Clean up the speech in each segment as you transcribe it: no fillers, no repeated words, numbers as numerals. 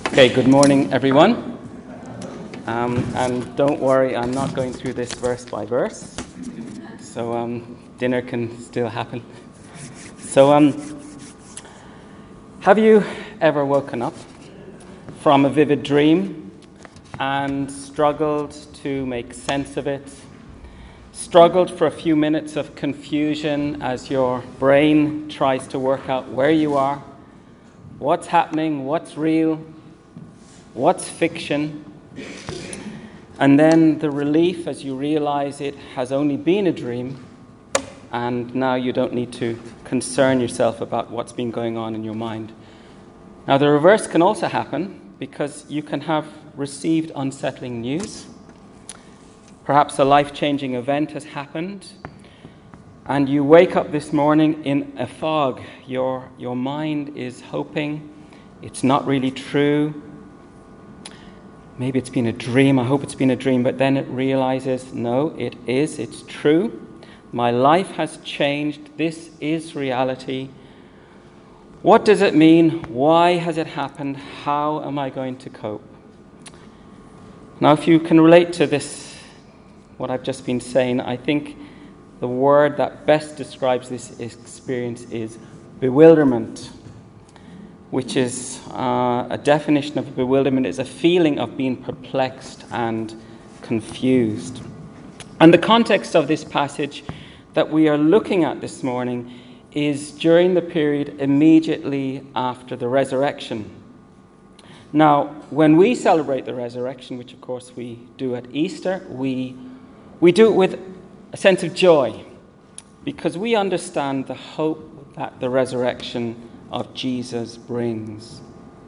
Okay, good morning, everyone. And don't worry, I'm not going through this verse by verse, so dinner can still happen. So, have you ever woken up from a vivid dream and struggled to make sense of it? Struggled for a few minutes of confusion as your brain tries to work out where you are, what's happening, what's real, what's fiction, and then the relief as you realize it has only been a dream, and now you don't need to concern yourself about what's been going on in your mind. Now, the reverse can also happen, because you can have received unsettling news. Perhaps a life-changing event has happened, and you wake up this morning in a fog. Your mind is hoping it's not really true. Maybe it's been a dream. I hope it's been a dream. But then it realizes, no, it is. It's true. My life has changed. This is reality. What does it mean? Why has it happened? How am I going to cope? Now, if you can relate to this, what I've just been saying, I think the word that best describes this experience is bewilderment, which is a definition of bewilderment is a feeling of being perplexed and confused. And the context of this passage that we are looking at this morning is during the period immediately after the resurrection. Now, when we celebrate the resurrection, which of course we do at Easter, we do it with a sense of joy, because we understand the hope that the resurrection of Jesus brings.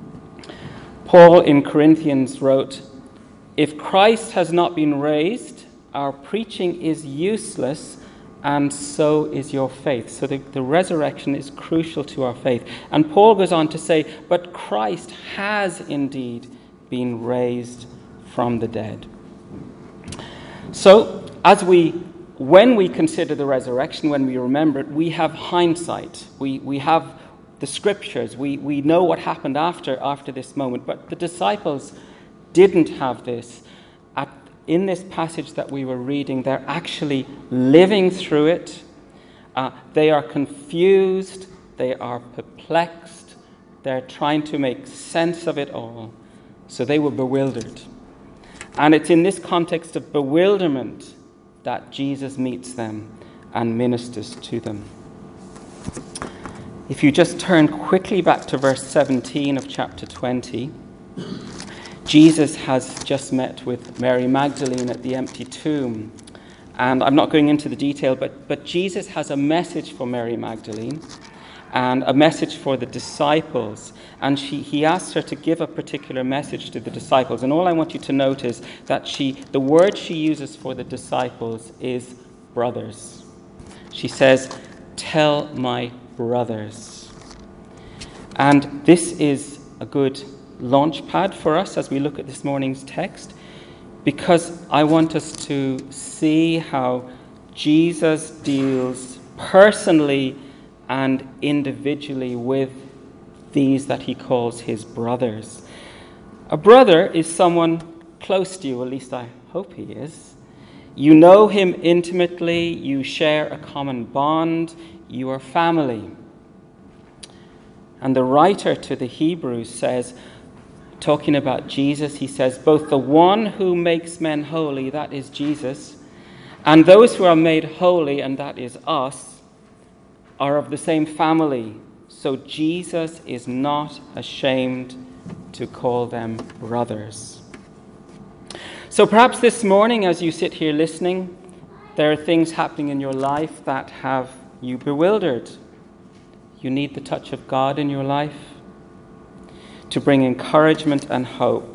Paul in Corinthians wrote, "If Christ has not been raised, our preaching is useless, and so is your faith." So the resurrection is crucial to our faith. And Paul goes on to say, "But Christ has indeed been raised from the dead." So when we consider the resurrection, when we remember it, we have hindsight. We have the scriptures. We know what happened after this moment. But the disciples didn't have this. In this passage that we were reading, they're actually living through it. They are confused. They are perplexed. They're trying to make sense of it all. So they were bewildered. And it's in this context of bewilderment that Jesus meets them and ministers to them. If you just turn quickly back to verse 17 of chapter 20, Jesus has just met with Mary Magdalene at the empty tomb. And I'm not going into the detail, but Jesus has a message for Mary Magdalene and a message for the disciples. And he asks her to give a particular message to the disciples. And all I want you to note is that the word she uses for the disciples is brothers. She says, "Tell my brothers." And this is a good launch pad for us as we look at this morning's text, because I want us to see how Jesus deals personally and individually with these that he calls his brothers. A brother is someone close to you, at least I hope he is. You know him intimately, you share a common bond, you are family. And the writer to the Hebrews says, talking about Jesus, he says, "Both the one who makes men holy, that is Jesus, and those who are made holy, and that is us, are of the same family. So Jesus is not ashamed to call them brothers." So perhaps this morning, as you sit here listening, there are things happening in your life that have you bewildered. You need the touch of God in your life to bring encouragement and hope.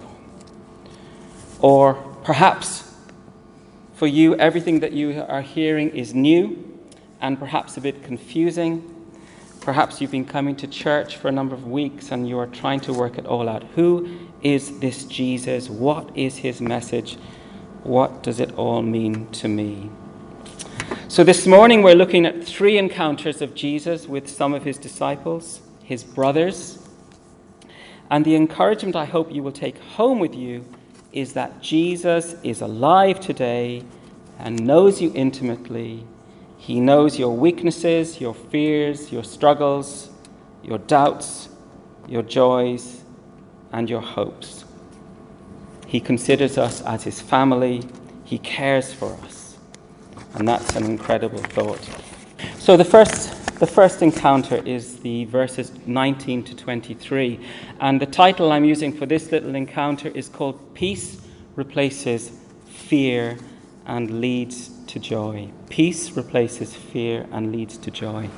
Or perhaps for you, everything that you are hearing is new and perhaps a bit confusing. Perhaps you've been coming to church for a number of weeks and you are trying to work it all out. Who is this Jesus? What is his message? What does it all mean to me? So this morning we're looking at 3 encounters of Jesus with some of his disciples, his brothers. And the encouragement I hope you will take home with you is that Jesus is alive today and knows you intimately. He knows your weaknesses, your fears, your struggles, your doubts, your joys, and your hopes. He considers us as his family. He cares for us. And that's an incredible thought. So the first encounter is the verses 19 to 23. And the title I'm using for this little encounter is called Peace Replaces Fear and Leads to Joy. Peace replaces fear and leads to joy.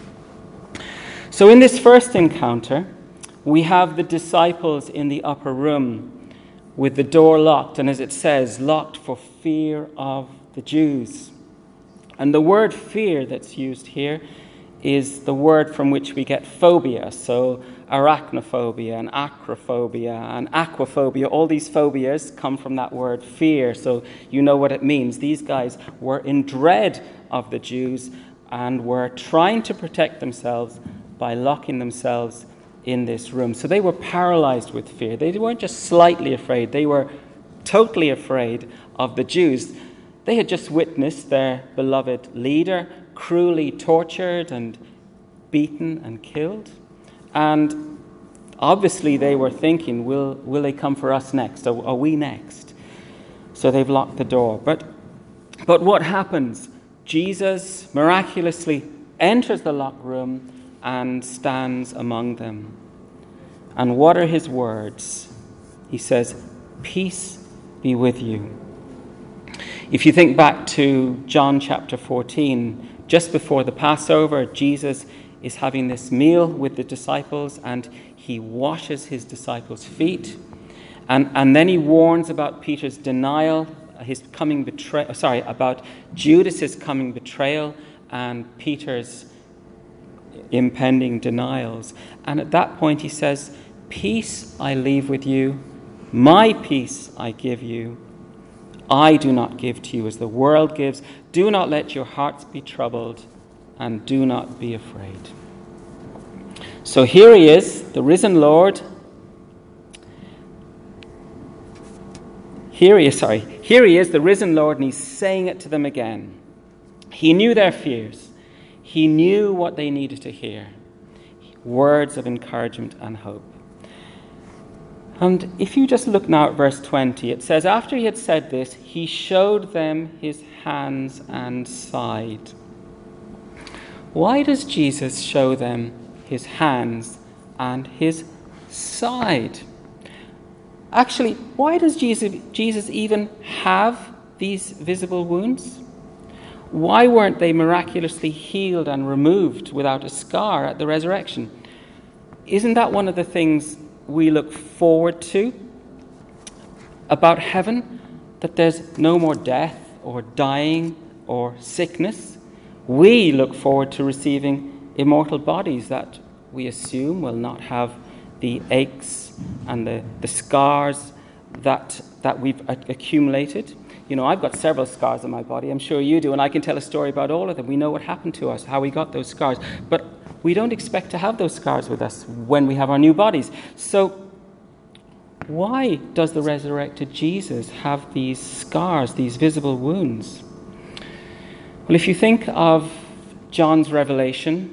So in this first encounter, we have the disciples in the upper room with the door locked, and as it says, locked for fear of the Jews. And the word fear that's used here is the word from which we get phobia. So arachnophobia and acrophobia and aquaphobia, all these phobias come from that word fear. So you know what it means. These guys were in dread of the Jews and were trying to protect themselves by locking themselves in this room. So they were paralyzed with fear. They weren't just slightly afraid. They were totally afraid of the Jews. They had just witnessed their beloved leader cruelly tortured and beaten and killed. And obviously they were thinking, will they come for us next? Are we next? So they've locked the door. But what happens? Jesus miraculously enters the locked room and stands among them. And what are his words? He says, "Peace be with you." If you think back to John chapter 14, just before the Passover, Jesus is having this meal with the disciples and he washes his disciples' feet. And then he warns about Peter's denial, about Judas's coming betrayal and Peter's impending denials. And at that point he says, "Peace I leave with you, my peace I give you. I do not give to you as the world gives. Do not let your hearts be troubled, and do not be afraid." So here he is, the risen Lord. Here he is, the risen Lord, and he's saying it to them again. He knew their fears. He knew what they needed to hear. Words of encouragement and hope. And if you just look now at verse 20, it says, after he had said this, he showed them his hands and side. Why does Jesus show them his hands and his side? Actually, why does Jesus even have these visible wounds? Why weren't they miraculously healed and removed without a scar at the resurrection? Isn't that one of the things we look forward to about heaven? That there's no more death or dying or sickness? We look forward to receiving immortal bodies that we assume will not have the aches and the scars that we've accumulated. You know, I've got several scars on my body. I'm sure you do, and I can tell a story about all of them. We know what happened to us, how we got those scars. But we don't expect to have those scars with us when we have our new bodies. So why does the resurrected Jesus have these scars, these visible wounds? Well, if you think of John's Revelation,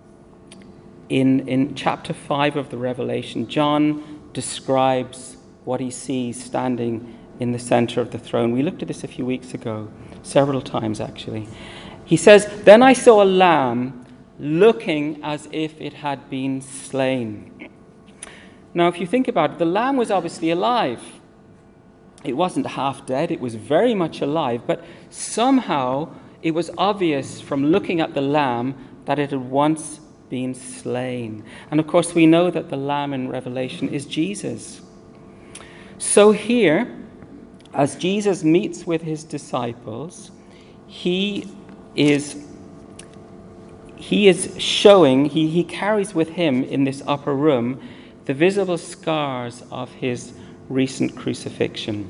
in chapter 5 of the Revelation, John describes what he sees standing in the center of the throne. We looked at this a few weeks ago, several times actually. He says, "Then I saw a lamb looking as if it had been slain." Now, if you think about it, the lamb was obviously alive. It wasn't half dead, it was very much alive, but somehow it was obvious from looking at the lamb that it had once been slain. And of course, we know that the lamb in Revelation is Jesus. So here, as Jesus meets with his disciples, he carries with him in this upper room the visible scars of his recent crucifixion.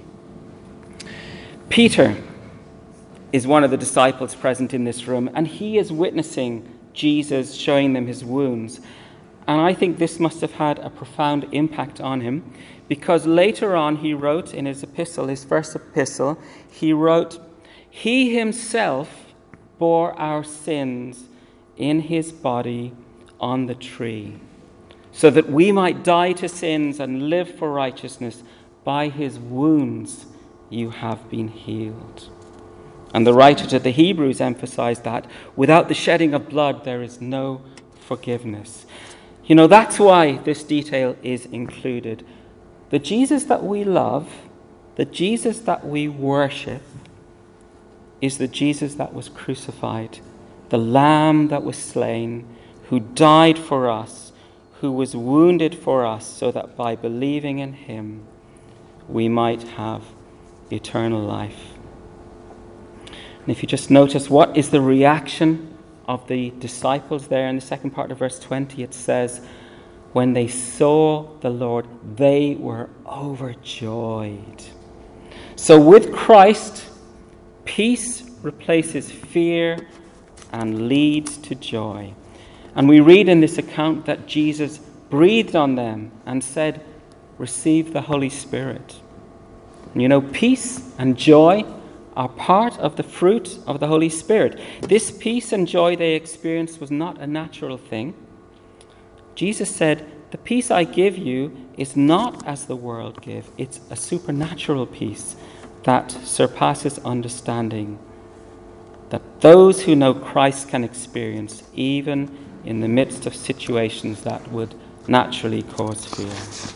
Peter is one of the disciples present in this room, and he is witnessing Jesus showing them his wounds. And I think this must have had a profound impact on him, because later on he wrote in his epistle, his first epistle, he wrote, "He himself bore our sins in his body on the tree, so that we might die to sins and live for righteousness. By his wounds you have been healed." And the writer to the Hebrews emphasized that without the shedding of blood, there is no forgiveness. You know, that's why this detail is included. The Jesus that we love, the Jesus that we worship, is the Jesus that was crucified, the Lamb that was slain, who died for us, who was wounded for us, so that by believing in him, we might have eternal life. And if you just notice, what is the reaction of the disciples there in the second part of verse 20? It says, when they saw the Lord, they were overjoyed. So with Christ, peace replaces fear and leads to joy. And we read in this account that Jesus breathed on them and said, "Receive the Holy Spirit." And you know, peace and joy are part of the fruit of the Holy Spirit. This peace and joy they experienced was not a natural thing. Jesus said, "The peace I give you is not as the world gives. It's a supernatural peace that surpasses understanding, that those who know Christ can experience even in the midst of situations that would naturally cause fear."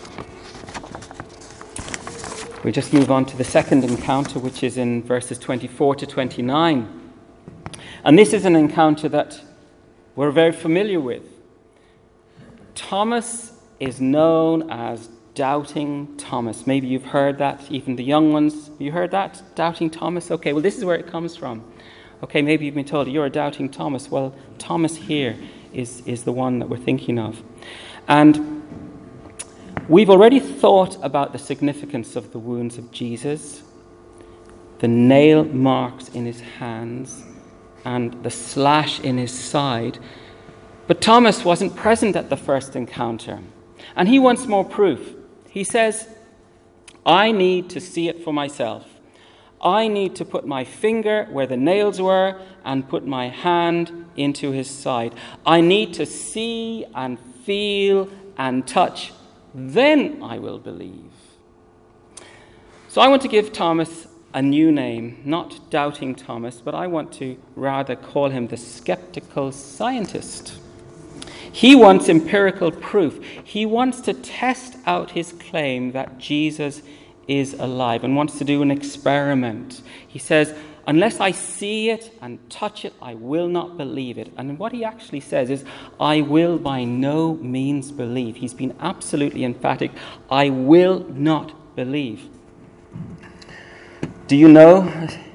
We just move on to the second encounter, which is in verses 24 to 29. And this is an encounter that we're very familiar with. Thomas is known as Doubting Thomas. Maybe you've heard that, even the young ones. Have you heard that? Doubting Thomas? Okay, well, this is where it comes from. Okay, maybe you've been told you're a Doubting Thomas. Well, Thomas here is the one that we're thinking of. And we've already thought about the significance of the wounds of Jesus, the nail marks in his hands, and the slash in his side. But Thomas wasn't present at the first encounter, and he wants more proof. He says, "I need to see it for myself. I need to put my finger where the nails were and put my hand into his side. I need to see and feel and touch. Then I will believe." So I want to give Thomas a new name, not Doubting Thomas, but I want to rather call him the skeptical scientist. He wants empirical proof. He wants to test out his claim that Jesus is alive and wants to do an experiment. He says, "Unless I see it and touch it, I will not believe it." And what he actually says is, "I will by no means believe." He's been absolutely emphatic. "I will not believe." Do you know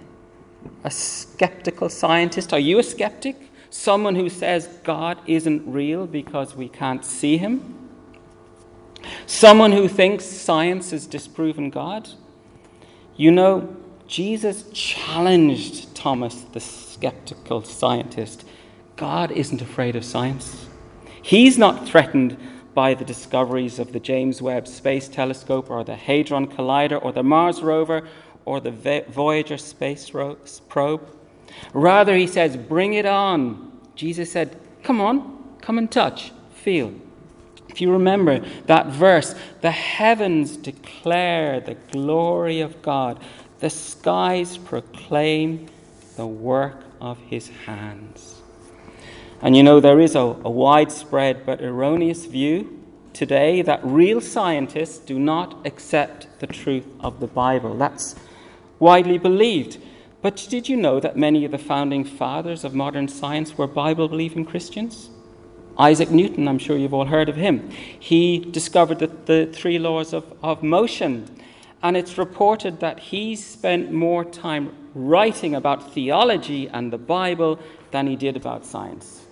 a skeptical scientist? Are you a skeptic? Someone who says God isn't real because we can't see him? Someone who thinks science has disproven God? You know, Jesus challenged Thomas, the skeptical scientist. God isn't afraid of science. He's not threatened by the discoveries of the James Webb Space Telescope or the Hadron Collider or the Mars rover or the Voyager space probe. Rather, he says, "Bring it on." Jesus said, "Come on, come and touch, feel." If you remember that verse, the heavens declare the glory of God. The skies proclaim the work of his hands. And you know, there is a widespread but erroneous view today that real scientists do not accept the truth of the Bible. That's widely believed. But did you know that many of the founding fathers of modern science were Bible-believing Christians? Isaac Newton, I'm sure you've all heard of him. He discovered the three laws of motion. And it's reported that he spent more time writing about theology and the Bible than he did about science.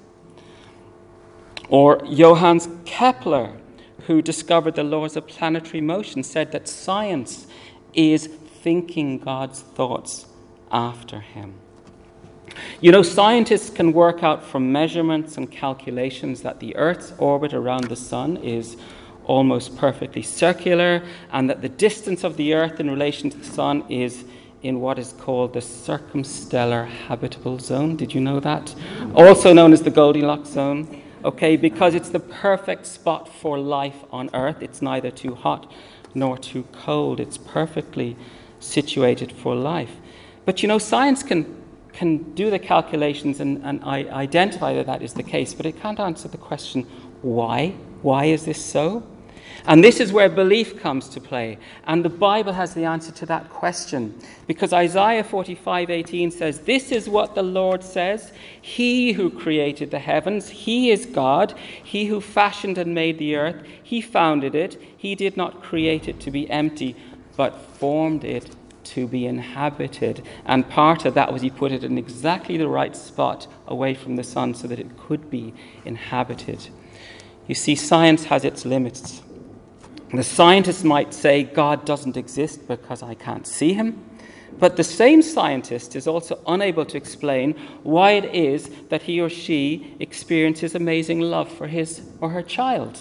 Or Johannes Kepler, who discovered the laws of planetary motion, said that science is thinking God's thoughts after him. You know, scientists can work out from measurements and calculations that the Earth's orbit around the sun is almost perfectly circular, and that the distance of the Earth in relation to the sun is in what is called the circumstellar habitable zone. Did you know that? Also known as the Goldilocks zone. Okay, because it's the perfect spot for life on Earth. It's neither too hot nor too cold. It's perfectly situated for life. But you know, science can do the calculations and identify that that is the case, but it can't answer the question, why? Why is this so? And this is where belief comes to play. And the Bible has the answer to that question. Because Isaiah 45:18 says, "This is what the Lord says, He who created the heavens, He is God, He who fashioned and made the earth, He founded it, He did not create it to be empty, but formed it to be inhabited." And part of that was He put it in exactly the right spot away from the sun so that it could be inhabited. You see, science has its limits. The scientist might say God doesn't exist because I can't see him, but the same scientist is also unable to explain why it is that he or she experiences amazing love for his or her child,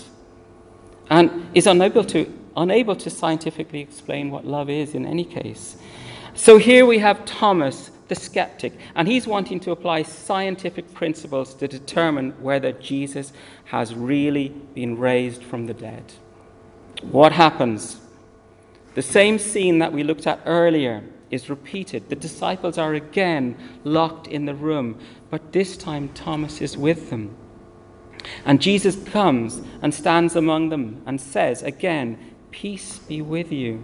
and is unable to scientifically explain what love is in any case. So here we have Thomas, the skeptic, and he's wanting to apply scientific principles to determine whether Jesus has really been raised from the dead. What happens? The same scene that we looked at earlier is repeated. The disciples are again locked in the room, but this time Thomas is with them. And Jesus comes and stands among them and says again, "Peace be with you."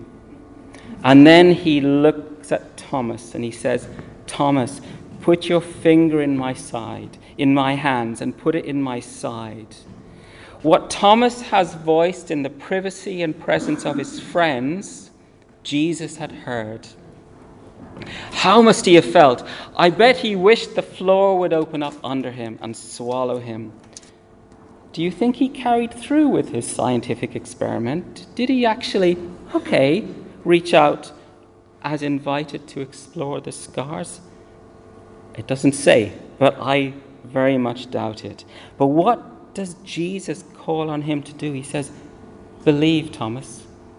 And then he looks at Thomas and he says, "Thomas, put your finger in my side, in my hands, and put it in my side." What Thomas has voiced in the privacy and presence of his friends, Jesus had heard. How must he have felt? I bet he wished the floor would open up under him and swallow him. Do you think he carried through with his scientific experiment? Did he actually, reach out as invited to explore the scars? It doesn't say, but I very much doubt it. But what does Jesus call on him to do? He says, "Believe, Thomas."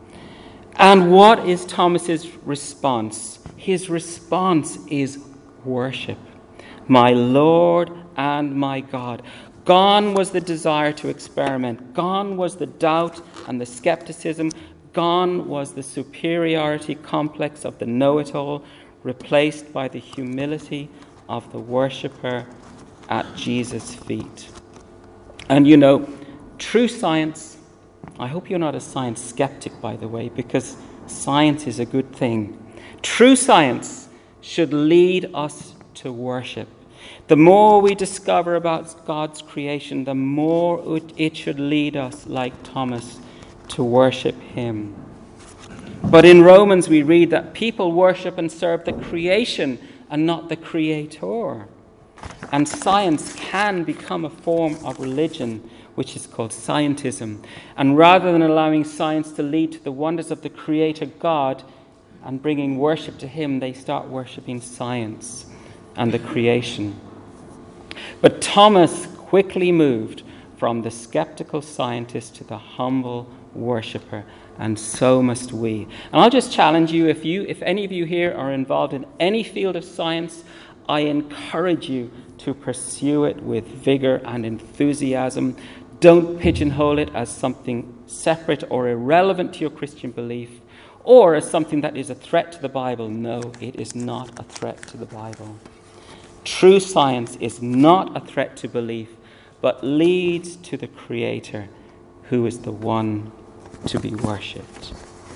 And what is Thomas's response? His response is worship. My Lord and my God. Gone was the desire to experiment. Gone was the doubt and the skepticism. Gone was the superiority complex of the know-it-all, replaced by the humility of the worshipper at Jesus' feet. And you know, true science, I hope you're not a science skeptic, by the way, because science is a good thing. True science should lead us to worship. The more we discover about God's creation, the more it should lead us, like Thomas, to worship him. But in Romans we read that people worship and serve the creation and not the Creator. And science can become a form of religion, which is called scientism. And rather than allowing science to lead to the wonders of the Creator God and bringing worship to him, they start worshipping science and the creation. But Thomas quickly moved from the skeptical scientist to the humble worshipper, and so must we. And I'll just challenge you, if any of you here are involved in any field of science, I encourage you to pursue it with vigor and enthusiasm. Don't pigeonhole it as something separate or irrelevant to your Christian belief, or as something that is a threat to the Bible. No, it is not a threat to the Bible. True science is not a threat to belief, but leads to the Creator, who is the one to be worshipped.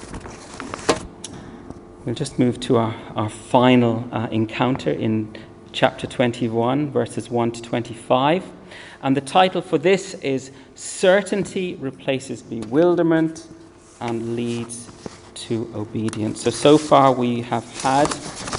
We'll just move to our final encounter in chapter 21, verses 1 to 25. And the title for this is Certainty Replaces Bewilderment and Leads to Obedience. So far we've had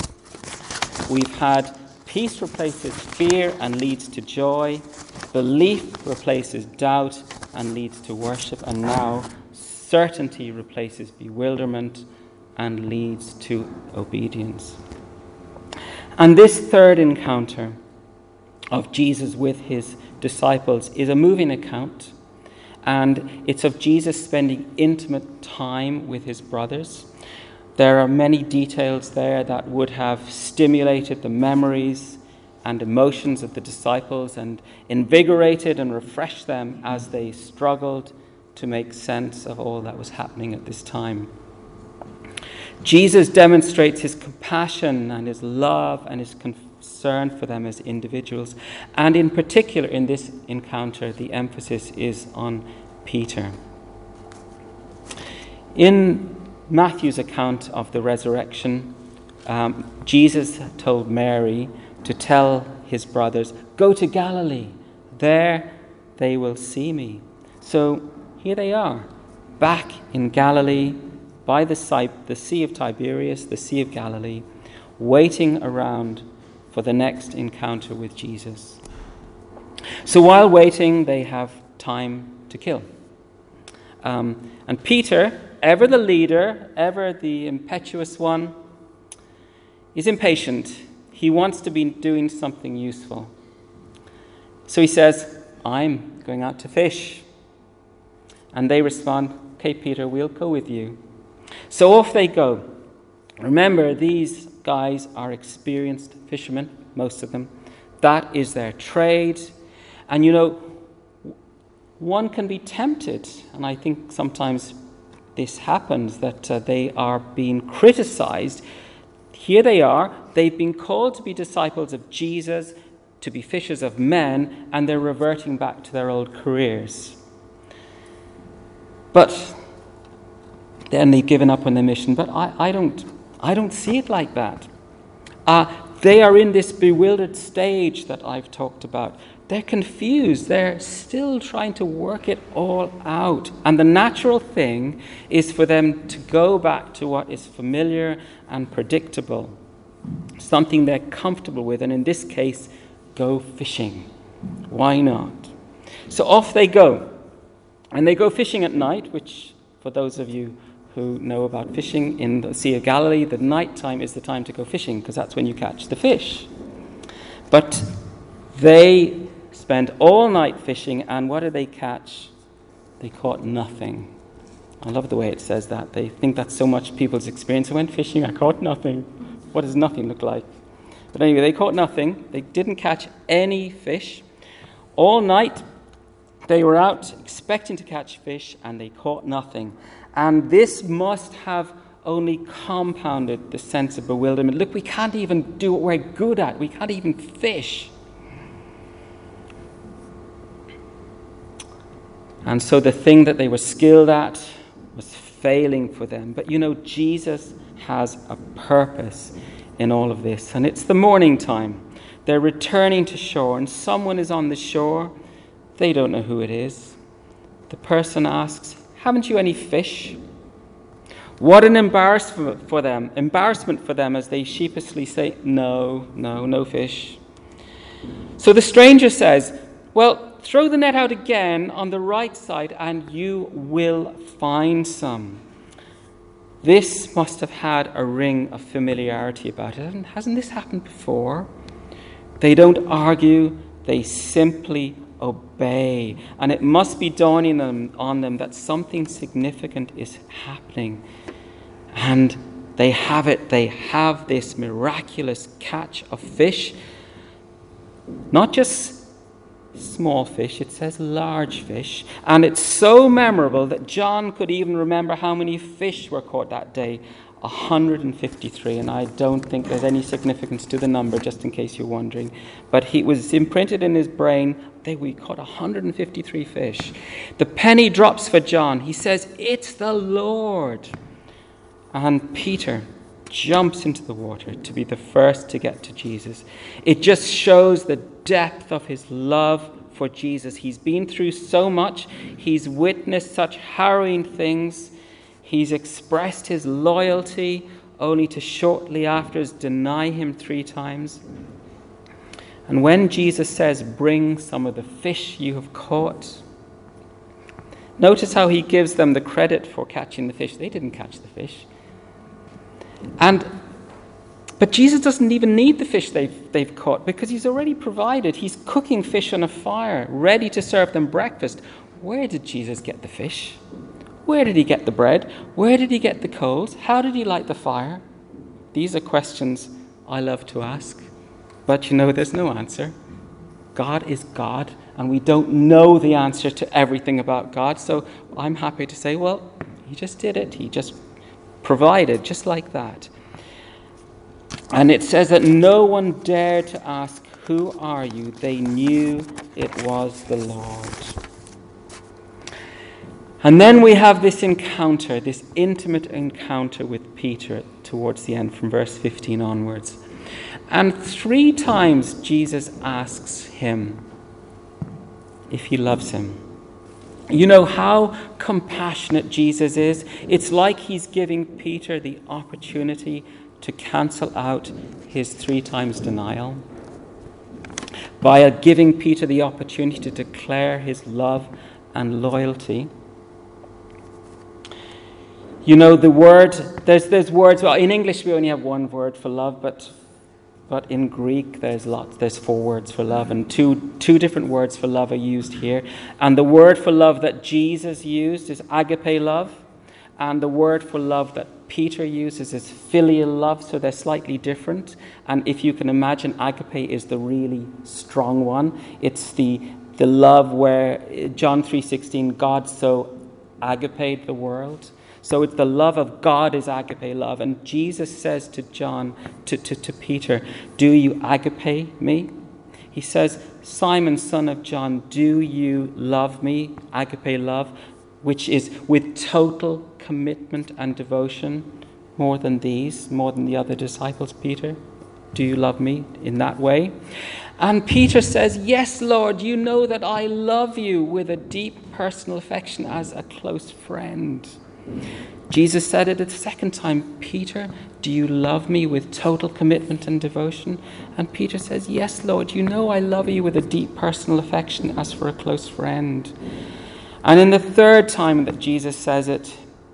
peace replaces fear and leads to joy. Belief replaces doubt and leads to worship. And now certainty replaces bewilderment and leads to obedience. And this third encounter of Jesus with his disciples is a moving account, and it's of Jesus spending intimate time with his brothers. There are many details there that would have stimulated the memories and emotions of the disciples and invigorated and refreshed them as they struggled to make sense of all that was happening at this time. Jesus demonstrates his compassion and his love and his concern for them as individuals. And in particular, in this encounter, the emphasis is on Peter. In Matthew's account of the resurrection, Jesus told Mary to tell his brothers, "Go to Galilee. There they will see me." So here they are, back in Galilee, by the Sea of Tiberias, the Sea of Galilee, waiting around for the next encounter with Jesus. So while waiting, they have time to kill. And Peter, ever the leader, ever the impetuous one, is impatient. He wants to be doing something useful. So he says, "I'm going out to fish." And they respond, "Okay, Peter, we'll go with you." So off they go. Remember, these guys are experienced fishermen, most of them. That is their trade. And you know, one can be tempted, and I think sometimes this happens, that they are being criticized. Here they are, they've been called to be disciples of Jesus, to be fishers of men, and they're reverting back to their old careers. But then they've given up on their mission. But I don't see it like that. They are in this bewildered stage that I've talked about. They're confused. They're still trying to work it all out. And the natural thing is for them to go back to what is familiar and predictable, something they're comfortable with, and in this case, go fishing. Why not? So off they go. And they go fishing at night, which, for those of you who know about fishing in the Sea of Galilee, the night time is the time to go fishing, because that's when you catch the fish. But they spend all night fishing, and what did they catch? They caught nothing. I love the way it says that. They think that's so much people's experience. I went fishing, I caught nothing. What does nothing look like? But anyway, they caught nothing. They didn't catch any fish. All night they were out expecting to catch fish, and they caught nothing. And this must have only compounded the sense of bewilderment. Look, we can't even do what we're good at. We can't even fish. And so the thing that they were skilled at was failing for them. But you know, Jesus has a purpose in all of this. And it's the morning time. They're returning to shore, and someone is on the shore. They don't know who it is. The person asks, "Haven't you any fish?" What an embarrassment for them as they sheepishly say, no fish. So the stranger says, "Well, throw the net out again on the right side and you will find some." This must have had a ring of familiarity about it. Hasn't this happened before? They don't argue, they simply obey. And it must be dawning on them that something significant is happening. And they have it. They have this miraculous catch of fish. Not just small fish, it says large fish. And it's so memorable that John could even remember how many fish were caught that day. 153, and I don't think there's any significance to the number, just in case you're wondering. But he was imprinted in his brain, we caught 153 fish. The penny drops for John. He says, "It's the Lord." And Peter jumps into the water to be the first to get to Jesus. It just shows the depth of his love for Jesus. He's been through so much. He's witnessed such harrowing things. He's expressed his loyalty only to shortly afterwards deny him 3 times. And when Jesus says, "Bring some of the fish you have caught," notice how he gives them the credit for catching the fish. They didn't catch the fish. And But Jesus doesn't even need the fish they've caught because he's already provided. He's cooking fish on a fire, ready to serve them breakfast. Where did Jesus get the fish? Where did he get the bread? Where did he get the coals? How did he light the fire? These are questions I love to ask. But there's no answer. God is God, and we don't know the answer to everything about God. So I'm happy to say, well, he just did it. He just provided, just like that. And it says that no one dared to ask, "Who are you?" They knew it was the Lord. And then we have this encounter, this intimate encounter with Peter towards the end, from verse 15 onwards. And 3 times Jesus asks him if he loves him. You know how compassionate Jesus is? It's like he's giving Peter the opportunity to cancel out his 3 times denial by giving Peter the opportunity to declare his love and loyalty. The word, there's words, well, in English we only have one word for love, but in Greek there's 4 words for love, and two different words for love are used here. And the word for love that Jesus used is agape love, and the word for love that Peter uses is filial love, so they're slightly different. And if you can imagine, agape is the really strong one. It's the love where John 3:16, God so agaped the world. So it's the love of God is agape love. And Jesus says to Peter, "Do you agape me?" He says, "Simon, son of John, do you love me?" Agape love, which is with total commitment and devotion, more than the other disciples, Peter. Do you love me in that way? And Peter says, "Yes, Lord, you know that I love you with a deep personal affection as a close friend." Jesus said it a second time, "Peter, do you love me with total commitment and devotion?" And Peter says, "Yes, Lord, you know I love you with a deep personal affection as for a close friend." And in the 3rd time that Jesus says it,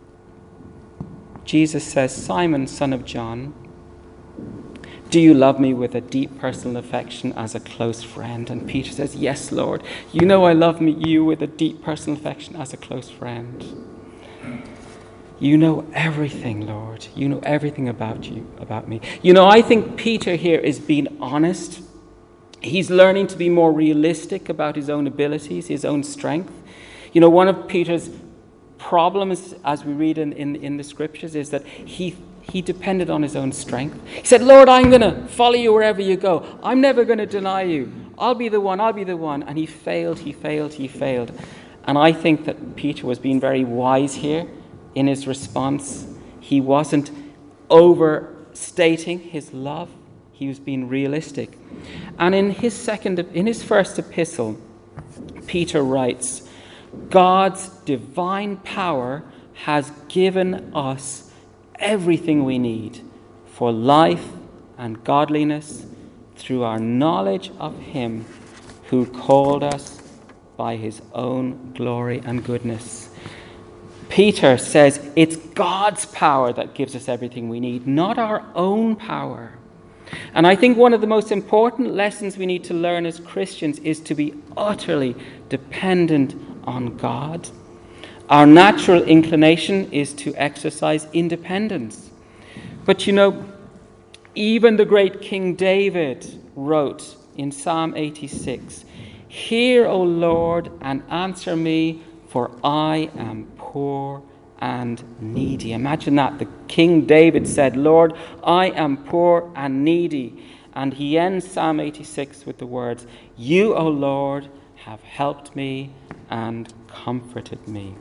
Jesus says, "Simon, son of John, do you love me with a deep personal affection as a close friend?" And Peter says, "Yes, Lord, you know I love you with a deep personal affection as a close friend." You know everything, Lord. You know everything about me. I think Peter here is being honest. He's learning to be more realistic about his own abilities, his own strength. One of Peter's problems, as we read in the scriptures, is that he depended on his own strength. He said, "Lord, I'm going to follow you wherever you go. I'm never going to deny you. I'll be the one. And he failed. And I think that Peter was being very wise here in his response. He wasn't overstating his love. He was being realistic. And in his first epistle, Peter writes, "God's divine power has given us everything we need for life and godliness through our knowledge of him who called us by his own glory and goodness." Peter says it's God's power that gives us everything we need, not our own power. And I think one of the most important lessons we need to learn as Christians is to be utterly dependent on God. Our natural inclination is to exercise independence. But even the great King David wrote in Psalm 86, "Hear, O Lord, and answer me, for I am poor and needy." Imagine that. The King David said, "Lord, I am poor and needy." And he ends Psalm 86 with the words, "You, O Lord, have helped me and comforted me."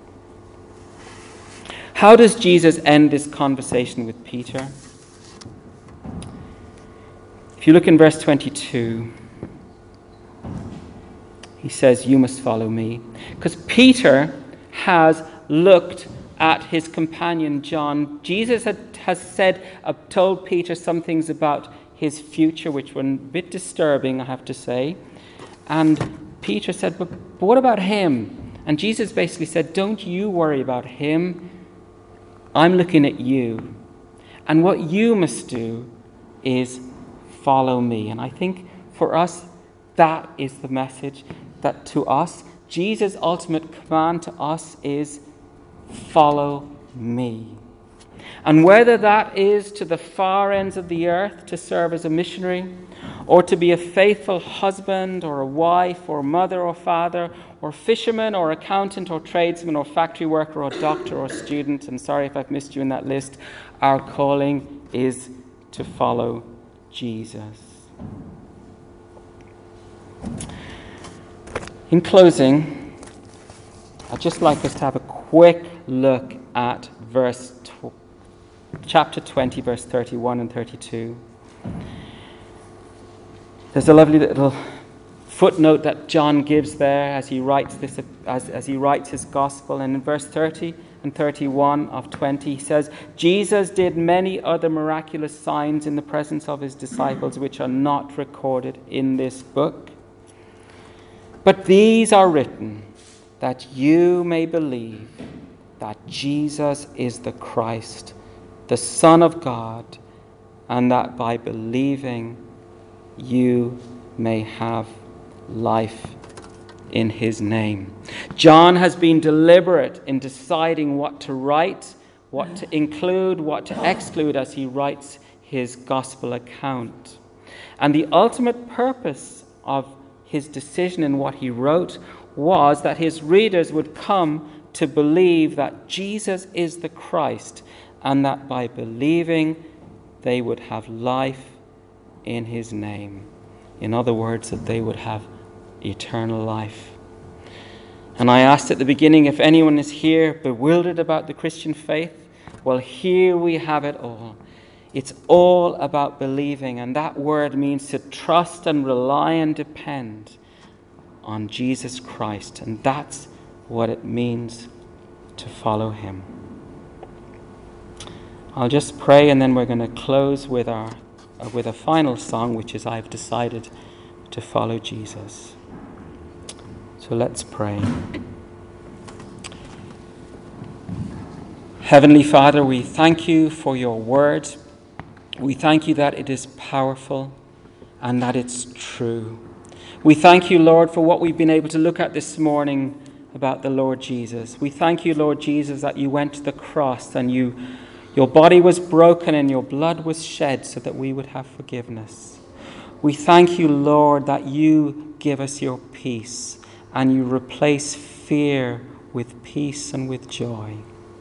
How does Jesus end this conversation with Peter? If you look in verse 22, he says, "You must follow me." Because Peter has looked at his companion John. Jesus has told Peter some things about his future, which were a bit disturbing, I have to say. And Peter said, but what about him? And Jesus basically said, "Don't you worry about him. I'm looking at you. And what you must do is follow me. And I think for us, that is the message that to us, Jesus' ultimate command to us is follow me. And whether that is to the far ends of the earth to serve as a missionary, or to be a faithful husband or a wife or mother or father or fisherman or accountant or tradesman or factory worker or doctor or student, and sorry if I've missed you in that list, our calling is to follow Jesus. In closing, I'd just like us to have a quick look at chapter 20, verse 31 and 32. There's a lovely little footnote that John gives there as he writes this, as he writes his gospel. And in verse 30 and 31 of 20, he says, Jesus did many other miraculous signs in the presence of his disciples, which are not recorded in this book. But these are written that you may believe that Jesus is the Christ, the Son of God, and that by believing you may have life in his name. John has been deliberate in deciding what to write, what to include, what to exclude as he writes his gospel account. And the ultimate purpose of his decision in what he wrote was that his readers would come to believe that Jesus is the Christ, and that by believing they would have life in his name. In other words, that they would have eternal life. And I asked at the beginning if anyone is here bewildered about the Christian faith. Well, here we have it all. It's all about believing, and that word means to trust and rely and depend on Jesus Christ. And that's what it means to follow him. I'll just pray, and then we're going to close with a final song, which is I've decided to follow Jesus. So let's pray. Heavenly Father, we thank you for your word. We thank you that it is powerful and that it's true. We thank you, Lord, for what we've been able to look at this morning about the Lord Jesus. We thank you, Lord Jesus, that you went to the cross and your body was broken and your blood was shed so that we would have forgiveness. We thank you, Lord, that you give us your peace and you replace fear with peace and with joy.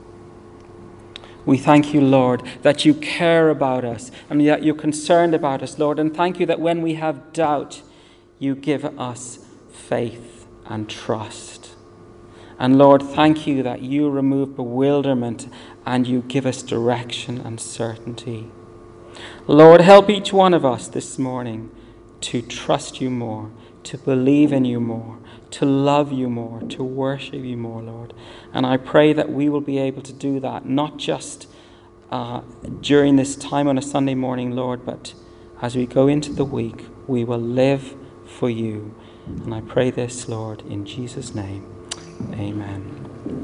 We thank you, Lord, that you care about us and that you're concerned about us, Lord. And thank you that when we have doubt, you give us faith and trust. And Lord, thank you that you remove bewilderment and you give us direction and certainty. Lord, help each one of us this morning to trust you more, to believe in you more, to love you more, to worship you more, Lord. And I pray that we will be able to do that, not just during this time on a Sunday morning, Lord, but as we go into the week, we will live for you. And I pray this, Lord, in Jesus' name. Amen.